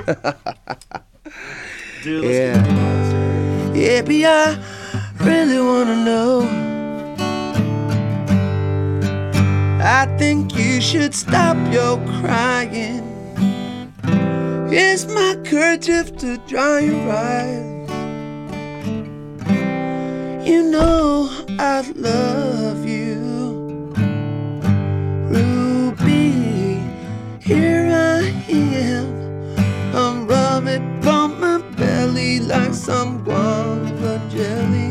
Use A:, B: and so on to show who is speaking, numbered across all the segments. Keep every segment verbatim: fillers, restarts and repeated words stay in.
A: Dude, let's
B: Yeah.
A: get monster.
B: Yeah, but I really wanna know. I think you should stop your crying. Here's my kerchief to dry your eyes. You know I love you, Ruby. Here I am. I'm rubbing on my belly like some guava jelly.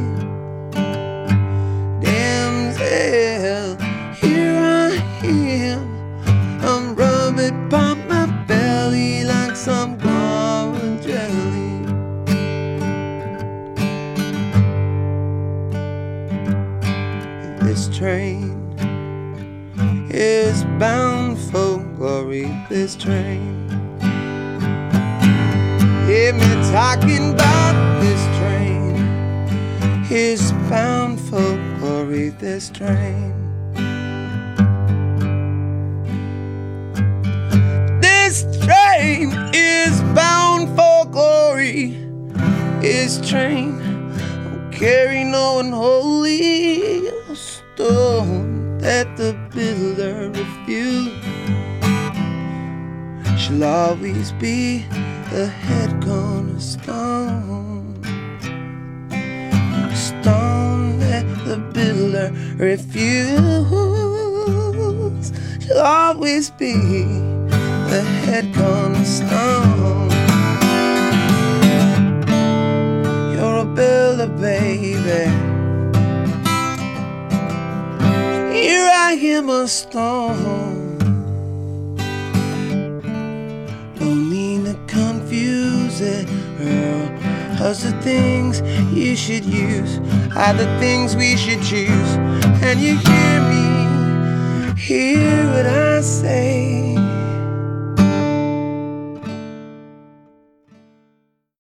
B: Damsel, here I am. I'm rubbing on my belly like some guava jelly. This train is bound for glory. This train. Hear me talking about this train is bound for glory. This train. This train is bound for glory. This train will carry no unholy stone that the builder refused. She'll always be the head cornerstone, stone that the builder refused. She'll always be the head cornerstone. You're a builder, baby. Here I am, a stone. Don't mean to confuse it, girl. Cause the things you should use are the things we should choose. And you hear me, hear what I say.